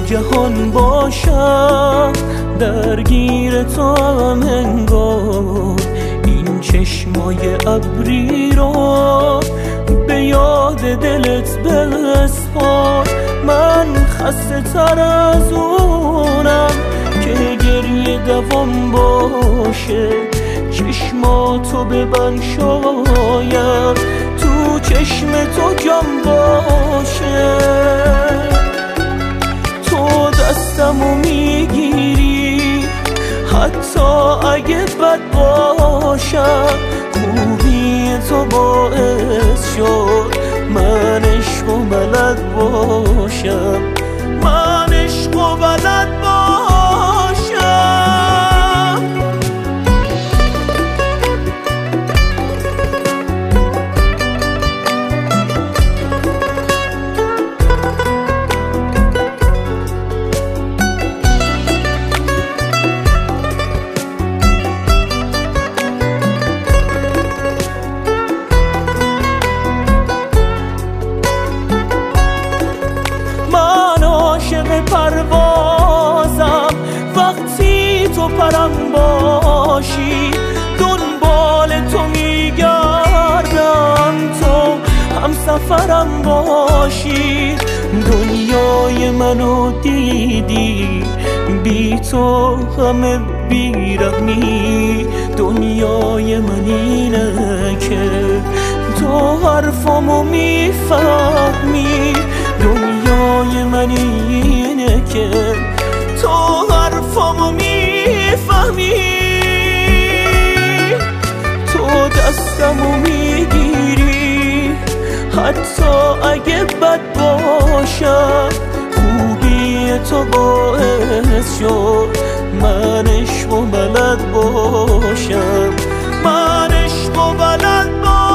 جهان باشم درگیر تو هم انگار این چشمای ابری رو به یاد دلت بسپار. من خسته تر از اونم که گریه دوام باشه، چشماتو ببند شاید تو چشم تو جام باشه. تو دستمو میگیری حتی اگه بد باشم، خوبی تو باعث شد من عشق و بلد باشم، من عشق و بلد باشم. پروازم وقتی تو پرم باشی، دنبال تو میگردم تو هم سفرم باشی. دنیای منو دیدی بی تو همه بیرحمی، دنیای من اینه که تو حرفامو میفهمی، دنیای من اینه که تو حرفامو میفهمی. تو دستمو میگیری حتی اگه بد باشم، خوبی تو باعث شد من عشق و بلد باشم، من عشق و بلد باشم.